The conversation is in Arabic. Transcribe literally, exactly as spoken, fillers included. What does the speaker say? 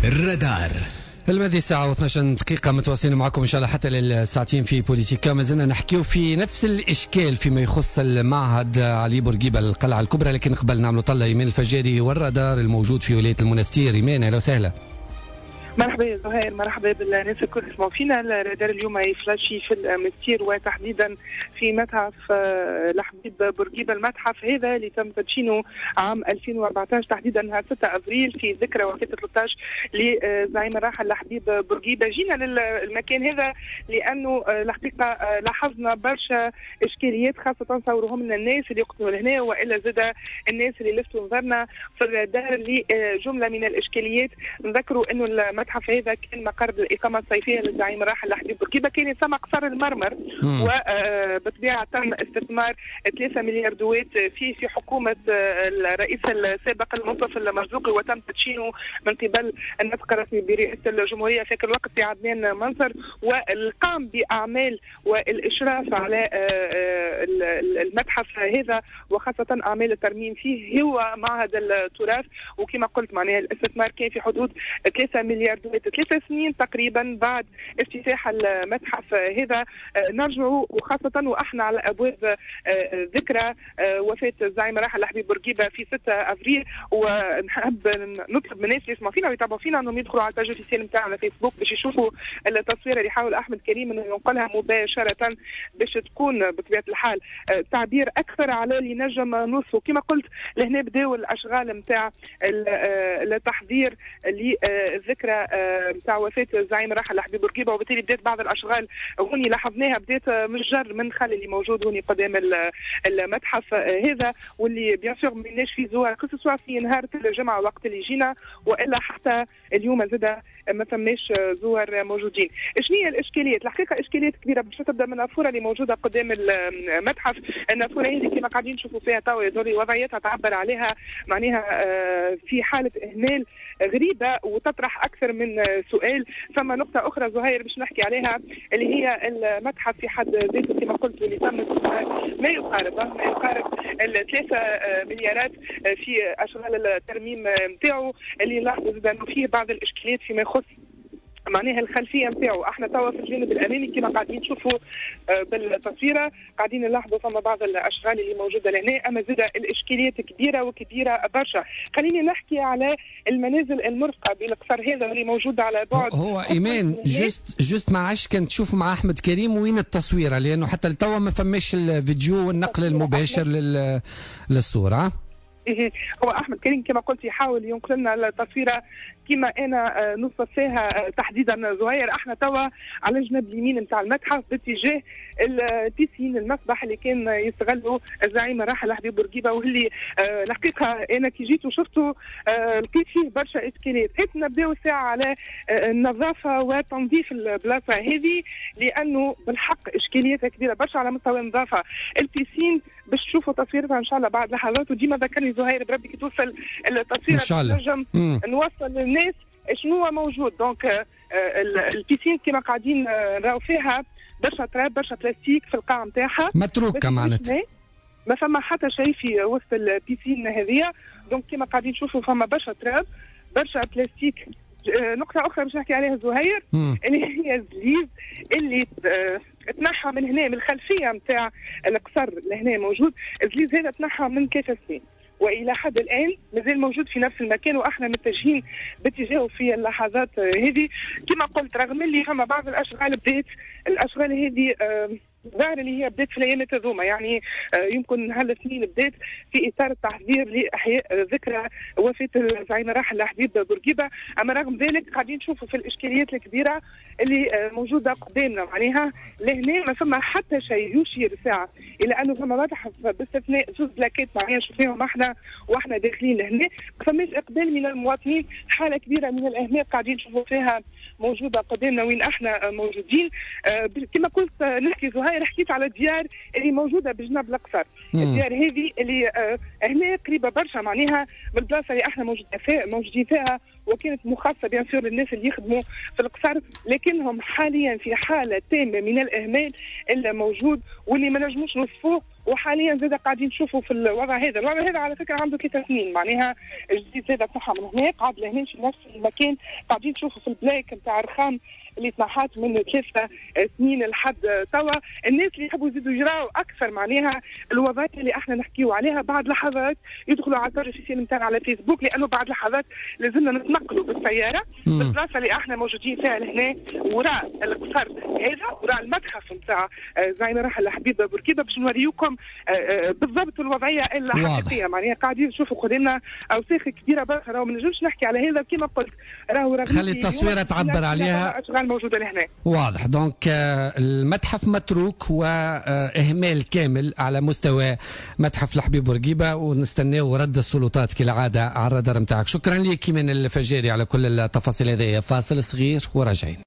الرادار. الماضي ساعة واثناش دقيقة متواصلين معكم إن شاء الله حتى للساعتين في بوليتيكا. ما زلنا نحكيو في نفس الإشكال فيما يخص المعهد علي بورقيبة القلعة الكبرى، لكن قبل نعملوا طلة إيمان الفجاري والرادار الموجود في ولاية المنستير. إيمان أهلا وسهلا. مرحبا يا زهير، مرحبا بالناس الكل يسمعوا فينا. الرادار اليوم يفلاشي في المنستير وتحديدا في متحف الحبيب بورقيبة. المتحف هذا اللي تم تدشينه عام ألفين وأربعطاش تحديدا نهار ستة أبريل في ذكرى وفاة ثلاثة عشر لزعيم الراحل الحبيب بورقيبة. جينا للمكان هذا لأنه الحقيقة لاحظنا برشا إشكاليات خاصة صورهم لنا الناس اللي يقتلوا لهنا، وإلا زاد الناس اللي لفتوا نظرنا في الرادار لجملة من الإشكاليات. نذكروا أنه المتحف هذا كان مقر الإقامة الصيفية للزعيم الراحل الحبيب بورقيبة، كان يسمى قصر المرمر، وبطبيعة تم استثمار ثلاثة مليار دوات فيه في حكومة الرئيس السابق المنصف المرزوقي، وتم تدشينه من قبل النطق الرسمي برئاسة الجمهورية في ذاك الوقت في عدنان منصر، والقام بأعمال والإشراف على المتحف هذا وخاصة أعمال الترميم فيه هو معهد التراث. وكما قلت معناها الاستثمار كان في حدود ثلاثة مليار دوات. ثلاث سنين تقريبا بعد افتتاح المتحف هذا نرجعوا، وخاصة واحنا على ابواب ذكرى وفاة الزعيم الراحل الحبيب بورقيبة في ستة أبريل، ونحب نطلب من الناس اللي يسمعوا فينا ويتابعوا فينا انهم يدخلوا على الباج الفيسيال نتاعنا على فيسبوك باش يشوفوا التصوير اللي حاول احمد كريم انه ينقلها مباشرة باش تكون بطبيعة الحال تعبير اكثر على اللي نجم نوصفه. كما قلت لهنا بداوا الاشغال نتاع التحضير للذكرى نتاع وفاة الزعيم الراحل الحبيب بورقيبة، وبالتالي بدات بعض الاشغال هوني لاحظناها بدات من جر من خل اللي موجود هوني قدام المتحف هذا، واللي بيان سور ما لناش فيه زوار خصوصا في نهار الجمعه وقت اللي جينا، والا حتى اليوم زاد ما فماش زوار موجودين. شنو هي الاشكاليات؟ الحقيقه اشكاليات كبيره باش تبدا من النافوره اللي موجوده قدام المتحف. النافوره هذه كما قاعدين نشوفوا فيها توا يدوري وضعيتها تعبر عليها معناها في حاله اهمال غريبه وتطرح اكثر من سؤال. ثم نقطه اخرى زهير باش نحكي عليها اللي هي المتحف في حد ذاته كما قلت، واللي تم ما يقارب ما يقارب الثلاثة مليارات في اشغال الترميم نتاعو، اللي نلاحظوا انه فيه بعض الاشكاليات فيما يخص معناها الخلفيه نتاعو. احنا توا في الجانب الامامي كما قاعدين نشوفوا بالتصويره قاعدين نلاحظوا ثم بعض الاشغال اللي موجوده لهنا، اما زاد الاشكاليات كبيره وكبيره برشا. خليني نحكي على المنازل المرفقه بالقصر هذا اللي موجوده على بعد. هو ايمان جوست جوست ما عادش كنت تشوف مع احمد كريم وين التصويره، لانه حتى لتوا ما فماش الفيديو والنقل المباشر لل... للصوره. هو احمد كريم كما قلت يحاول ينقل لنا التصويره كما انا نوصف فيها تحديدا زهير. احنا توا على الجنب اليمين نتاع المتحف باتجاه البيسين المسبح اللي كان يستغله الزعيم الراحل الحبيب بورقيبة، واللي الحقيقه انا كي جيت وشفته لقيت فيه برشا اشكاليات. حيت نبداو الساعه على النظافه وتنظيف البلاصه هذه، لانه بالحق اشكالياتها كبيره برشا على مستوى النظافه. البيسين باش تشوفوا تصويرها ان شاء الله بعد لحظات، وديما ذكرني زهير بربي كي توصل التصويره ان شاء الله نجم نوصل للناس شنو هو موجود. دونك البيسين كما قاعدين نراو فيها برشا تراب برشا بلاستيك في القاع نتاعها متروكه معناتها، ما فما حتى شيء في وسط البيسين هذيا. دونك كما قاعدين نشوفوا فما برشا تراب برشا بلاستيك. نقطة أخرى باش نحكي عليها زهير اللي هي الزليز اللي تنحى من هنا من الخلفية نتاع القصر لهنا موجود. الزليز هذا تنحى من ثلاث سنين والى حد الان مازال موجود في نفس المكان، واحنا متجهين باتجاهه في اللحظات هذه. كما قلت رغم اللي فما بعض الاشغال بدات الاشغال هذه ظاهر اللي هي بدات في الايامات هذوما، يعني يمكن هالسنين بدات في اطار التحضير لاحياء ذكرى وفاه الزعيم الراحل الحبيب بورقيبة. اما رغم ذلك قاعدين نشوفوا في الاشكاليات الكبيره اللي موجوده قدامنا، معناها لهنا ما فما حتى شيء يشير ساعه الى انه فما متحف باستثناء زوج بلاكيت معناها شفناهم احنا واحنا داخلين لهنا. ما فماش اقبال من المواطنين، حاله كبيره من الاهمال قاعدين نشوفوا فيها موجوده قدامنا وين احنا موجودين. آه كما قلت نحكي زهير حكيت على الديار اللي موجوده بجنب القصر. الديار هذه اللي آه هنا قريبه برشا معناها من البلاصه اللي احنا موجودين فيها موجودين فيها وكانت مخصصه بيان سور للناس اللي يخدموا في القصر، لكنهم حاليا في حاله تامه من الاهمال اللي موجود واللي ما نجموش نوصفوه وحاليا زاد قاعدين نشوفوا في الوضع هذا. الوضع هذا على فكره عنده ثلاث سنين، معناها الجديد زاد صحه من هنا قاعد لهنا في نفس المكان قاعدين نشوفوا في البلاك نتاع الرخام اللي تنحات من ثلاثة سنين لحد توا. الناس اللي يحبوا يزيدوا يجراو اكثر معناها الوضعيه اللي احنا نحكيو عليها بعد لحظات يدخلوا على الباج الشخصي نتاعنا على فيسبوك، لانه بعد لحظات لازمنا نتنقلوا بالسياره بالبلاصه اللي احنا موجودين فيها لهنا وراء القصر هذا وراء المتحف نتاع زعيم الراحل حبيب بورقيبه باش نوريوكم بالضبط الوضعيه الحقيقيه. معناها قاعدين نشوفوا قدامنا اوساخ كبيره برشا، راهو ما نجمش نحكي على هذا كما قلت، راهو خلي التصويره تعبر عليها موجوده لهنا. واضح. دونك المتحف متروك واهمال كامل على مستوى متحف الحبيب بورقيبه، ونستناو رد السلطات كالعاده على الرادار نتاعك. شكرا لك من الفجاري على كل التفاصيل هذه. فاصل صغير وراجعين.